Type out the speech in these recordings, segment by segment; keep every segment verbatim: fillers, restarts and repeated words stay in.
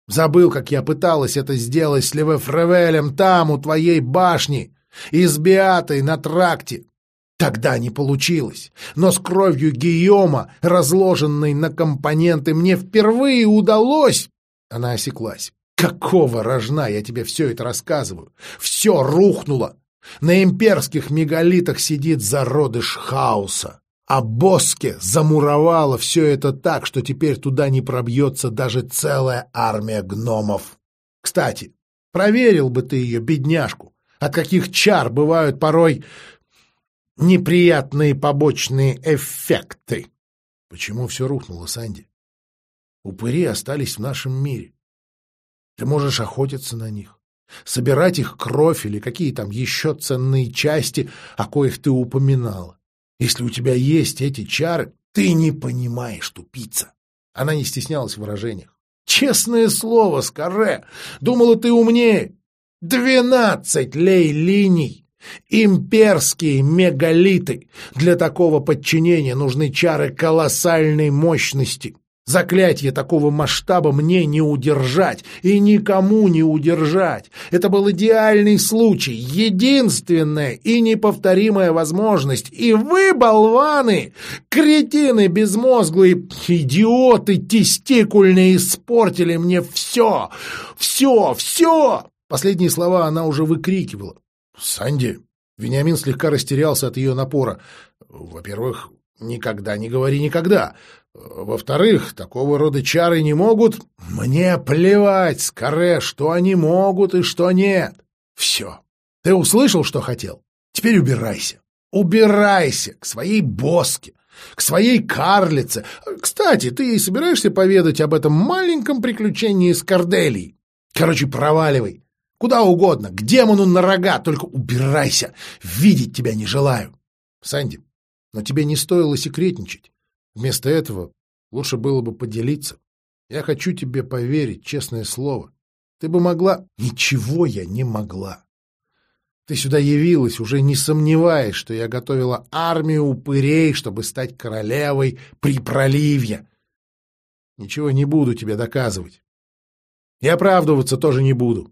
Забыл, как я пыталась это сделать с Левефревелем там, у твоей башни, и с Беатой на тракте. Тогда не получилось, но с кровью Гийома, разложенной на компоненты, мне впервые удалось...» Она осеклась. «Какого рожна я тебе все это рассказываю? Все рухнуло! На имперских мегалитах сидит зародыш хаоса, а Боске замуровала все это так, что теперь туда не пробьется даже целая армия гномов. Кстати, проверил бы ты ее, бедняжку, от каких чар бывают порой неприятные побочные эффекты». «Почему все рухнуло, Санди? Упыри остались в нашем мире. Ты можешь охотиться на них, собирать их кровь или какие там еще ценные части, о коих ты упоминала. Если у тебя есть эти чары, ты не понимаешь, тупица». Она не стеснялась в выражениях. «Честное слово, Скарре, думала, ты умнее. Двенадцать лей-линий, имперские мегалиты. Для такого подчинения нужны чары колоссальной мощности. Заклятие такого масштаба мне не удержать и никому не удержать. Это был идеальный случай, единственная и неповторимая возможность. И вы, болваны, кретины безмозглые, идиоты тестикульные, испортили мне все, все, все!» Последние слова она уже выкрикивала. «Санди!» Вениамин слегка растерялся от ее напора. «Во-первых, никогда не говори никогда. Во-вторых, такого рода чары не могут...» «Мне плевать, Скарре, что они могут и что нет. Все. Ты услышал, что хотел? Теперь убирайся. Убирайся к своей Боске, к своей карлице. Кстати, ты собираешься поведать об этом маленьком приключении с Корделией? Короче, проваливай. Куда угодно, к демону на рога, только убирайся. Видеть тебя не желаю». «Санди, но тебе не стоило секретничать. Вместо этого лучше было бы поделиться. Я хочу тебе поверить, честное слово. Ты бы могла...» «Ничего я не могла. Ты сюда явилась, уже не сомневаясь, что я готовила армию упырей, чтобы стать королевой Припроливья. Ничего не буду тебе доказывать. И оправдываться тоже не буду.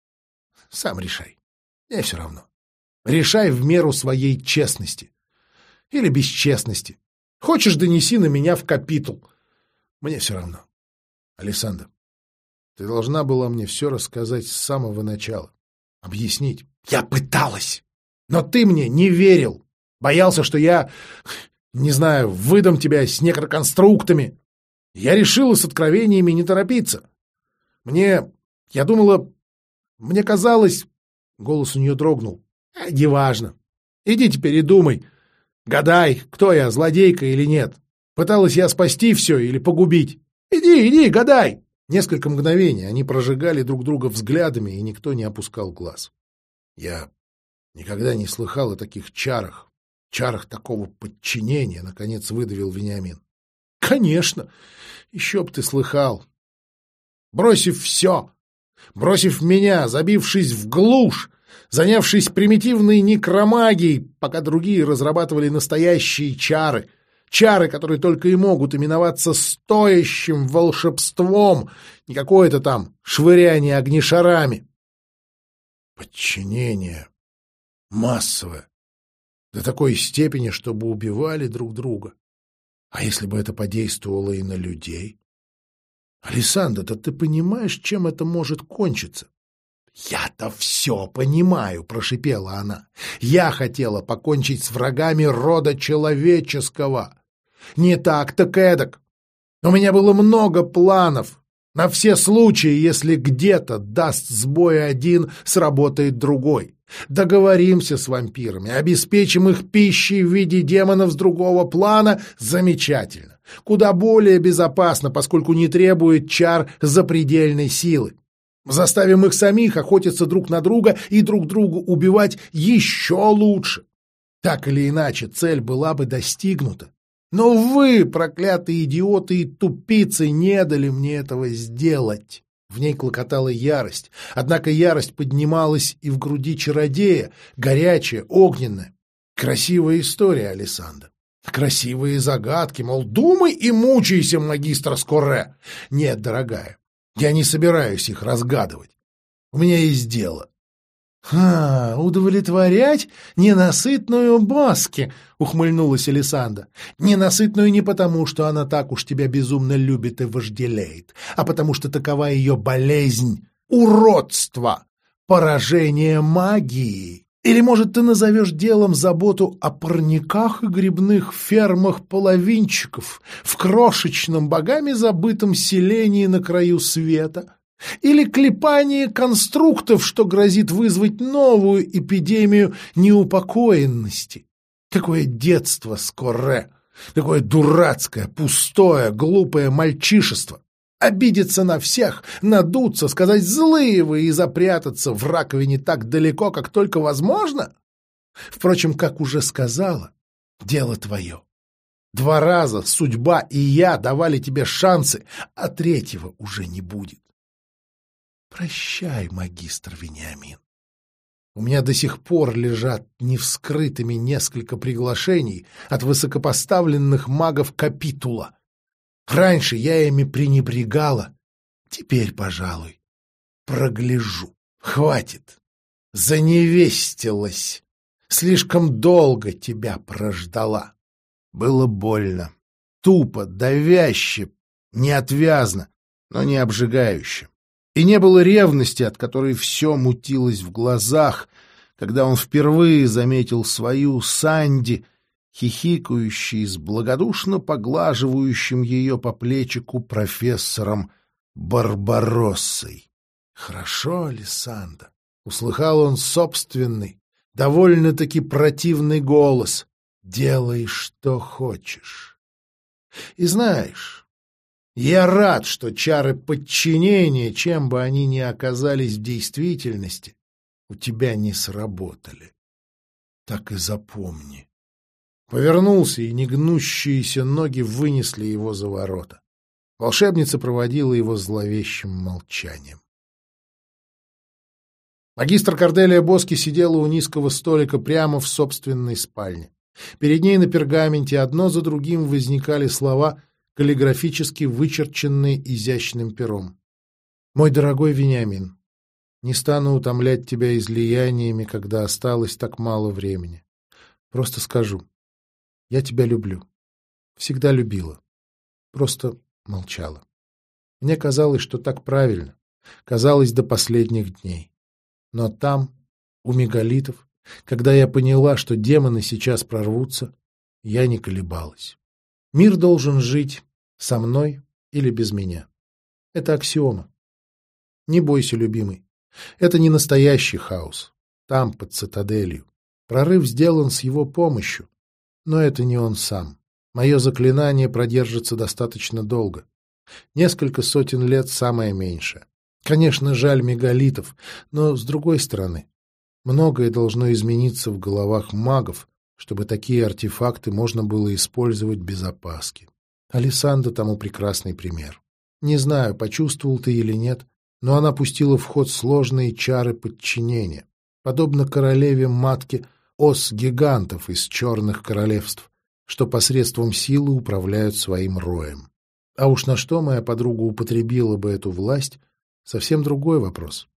Сам решай. Мне все равно. Решай в меру своей честности. Или бесчестности. Хочешь, донеси на меня в капитул. Мне все равно. Александра, ты должна была мне все рассказать с самого начала. Объяснить. Я пыталась. Но ты мне не верил. Боялся, что я, не знаю, выдам тебя с некроконструктами. Я решила с откровениями не торопиться. Мне... Я думала... Мне казалось... Голос у нее дрогнул. А, неважно. Иди теперь и думай. Гадай, кто я, злодейка или нет. Пыталась я спасти все или погубить. Иди, иди, гадай. Несколько мгновений они прожигали друг друга взглядами, и никто не опускал глаз. Я никогда не слыхал о таких чарах, чарах такого подчинения, наконец выдавил Вениамин. Конечно, еще б ты слыхал. Бросив все, бросив меня, забившись в глушь, занявшись примитивной некромагией, пока другие разрабатывали настоящие чары, чары, которые только и могут именоваться стоящим волшебством, не какое-то там швыряние огнешарами. Подчинение массовое, до такой степени, чтобы убивали друг друга. А если бы это подействовало и на людей? Александра, да ты понимаешь, чем это может кончиться? «Я-то все понимаю», — прошипела она. «Я хотела покончить с врагами рода человеческого. Не так, так эдак. У меня было много планов. На все случаи, если где-то даст сбой один, сработает другой. Договоримся с вампирами, обеспечим их пищей в виде демонов с другого плана — замечательно. Куда более безопасно, поскольку не требует чар запредельной силы. Заставим их самих охотиться друг на друга и друг другу убивать еще лучше. Так или иначе, цель была бы достигнута. Но вы, проклятые идиоты и тупицы, не дали мне этого сделать». В ней клокотала ярость, однако ярость поднималась и в груди чародея, горячая, огненная. Красивая история, Александра. Красивые загадки, мол, думай и мучайся, магистр Скорре. Нет, дорогая, Я не собираюсь их разгадывать. У меня есть дело. — А, удовлетворять ненасытную Боски, — ухмыльнулась Алисанда. — Ненасытную не потому, что она так уж тебя безумно любит и вожделеет, а потому что такова ее болезнь, уродство, поражение магии. Или, может, ты назовешь делом заботу о парниках и грибных фермах половинчиков в крошечном, богами забытом селении на краю света? Или клепание конструктов, что грозит вызвать новую эпидемию неупокоенности? Какое детство, Скорре! Какое дурацкое, пустое, глупое мальчишество! Обидеться на всех, надуться, сказать «злые вы» и запрятаться в раковине так далеко, как только возможно? Впрочем, как уже сказала, дело твое. Два раза судьба и я давали тебе шансы, а третьего уже не будет. Прощай, магистр Вениамин. У меня до сих пор лежат невскрытыми несколько приглашений от высокопоставленных магов капитула. Раньше я ими пренебрегала, теперь, пожалуй, прогляжу. Хватит, заневестилась, слишком долго тебя прождала. Было больно, тупо, давяще, неотвязно, но не обжигающе. И не было ревности, от которой все мутилось в глазах, когда он впервые заметил свою Санди, хихикающей с благодушно поглаживающим ее по плечику профессором Барбароссой. «Хорошо, Алисанда», — услыхал он собственный, довольно-таки противный голос, — «делай, что хочешь. И знаешь... Я рад, что чары подчинения, чем бы они ни оказались в действительности, у тебя не сработали. Так и запомни». Повернулся, и негнущиеся ноги вынесли его за ворота. Волшебница проводила его зловещим молчанием. Магистр Корделия Боски сидела у низкого столика прямо в собственной спальне. Перед ней на пергаменте одно за другим возникали слова, каллиграфически вычерченные изящным пером. «Мой дорогой Вениамин, не стану утомлять тебя излияниями, когда осталось так мало времени. Просто скажу, я тебя люблю. Всегда любила. Просто молчала. Мне казалось, что так правильно. Казалось до последних дней. Но там, у мегалитов, когда я поняла, что демоны сейчас прорвутся, я не колебалась. Мир должен жить со мной или без меня. Это аксиома. Не бойся, любимый. Это не настоящий хаос. Там, под цитаделью. Прорыв сделан с его помощью. Но это не он сам. Мое заклинание продержится достаточно долго. Несколько сотен лет самое меньшее. Конечно, жаль мегалитов, но, с другой стороны, многое должно измениться в головах магов, чтобы такие артефакты можно было использовать без опаски. Алисанда тому прекрасный пример. Не знаю, почувствовал ты или нет, но она пустила в ход сложные чары подчинения, подобно королеве-матке ос-гигантов из черных королевств, что посредством силы управляют своим роем. А уж на что моя подруга употребила бы эту власть, совсем другой вопрос.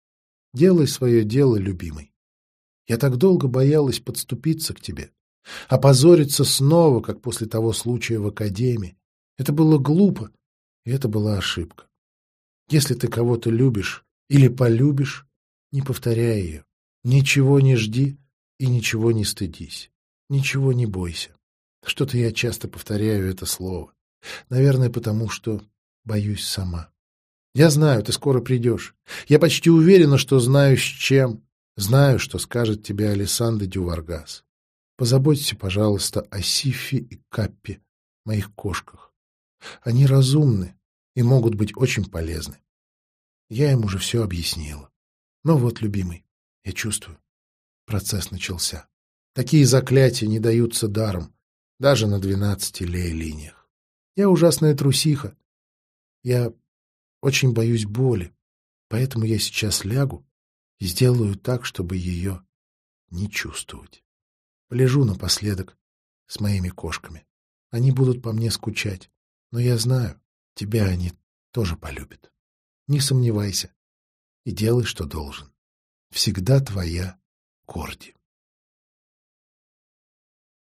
Делай свое дело, любимый. Я так долго боялась подступиться к тебе, опозориться снова, как после того случая в академии. Это было глупо, и это была ошибка. Если ты кого-то любишь или полюбишь, не повторяй ее. Ничего не жди и ничего не стыдись. Ничего не бойся. Что-то я часто повторяю это слово. Наверное, потому что боюсь сама. Я знаю, ты скоро придешь. Я почти уверена, что знаю с чем. Знаю, что скажет тебе Алисанда Дюваргас. Позаботься, пожалуйста, о Сиффи и Каппе, моих кошках. Они разумны и могут быть очень полезны. Я им уже все объяснила. Но вот, любимый, я чувствую. Процесс начался. Такие заклятия не даются даром, даже на двенадцати лей-линиях. Я ужасная трусиха. Я очень боюсь боли, поэтому я сейчас лягу и сделаю так, чтобы ее не чувствовать. Полежу напоследок с моими кошками. Они будут по мне скучать, но я знаю, тебя они тоже полюбят. Не сомневайся и делай, что должен. Всегда твоя Корди.